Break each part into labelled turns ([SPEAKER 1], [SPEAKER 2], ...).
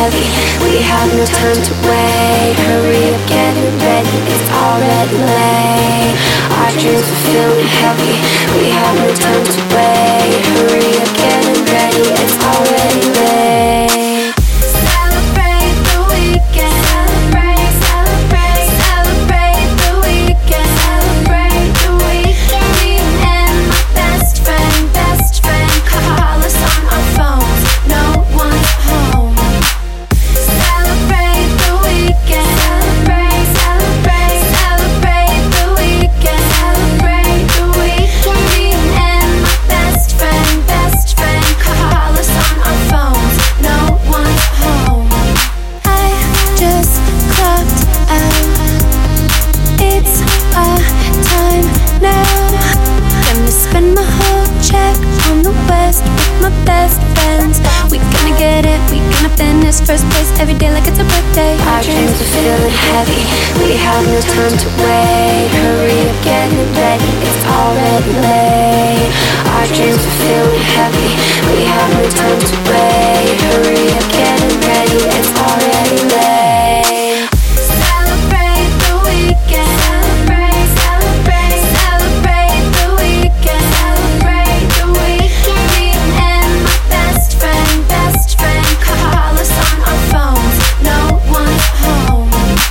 [SPEAKER 1] heavy. We have no time to wait. Hurry up, getting ready, it's already late. Our dreams are feeling heavy. We have no time to wait. Hurry up, getting ready, it's already late. Celebrate the weekend. Celebrate, celebrate, celebrate the weekend. Celebrate the weekend. Me and my best friend, call us on our phones. No one's home. Celebrate the weekend. Celebrate, celebrate, celebrate the weekend. Celebrate the weekend. Me and my best friend, call us on our phones. No one's home. I just clocked out. It's our time now. Gonna spend my whole check on the west with my best friends. We gonna get it, we gonna finish first place every day like it's a birthday. Our dreams are feeling heavy. We have no time to wait. Hurry up, getting ready, it's already late. Our dreams are feeling heavy. We have no time to wait. Hurry up, getting ready, it's already late. Celebrate the weekend. Celebrate, celebrate, celebrate the weekend. Celebrate the weekend. Me and my best friend, call us on our phones. No one's home.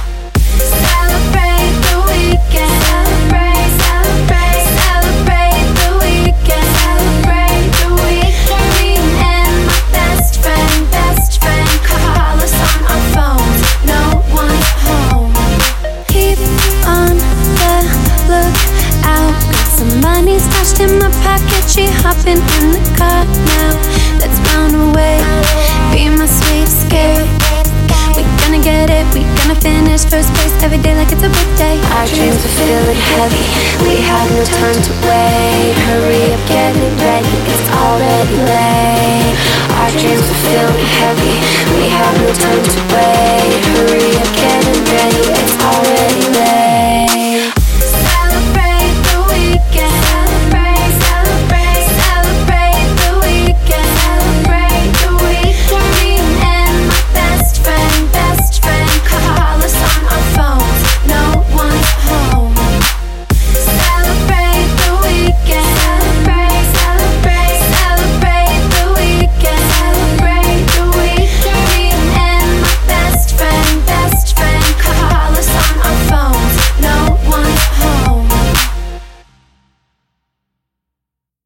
[SPEAKER 1] Celebrate the weekend. Celebrate, celebrate, celebrate the weekend. Celebrate the weekend. Me and my best friend, call us on our phones. No one's home. Keep on the lookout. Got some money stashed in my pocket. She hopping in the car now. Let's run away. Be my sweet escape. We gonna get it. We gonna finish first place every day like it's a birthday. Our dreams are feeling heavy. We have no time to wait. Hurry up, getting ready, it's already late. Our dreams are feeling heavy. We have no time to wait.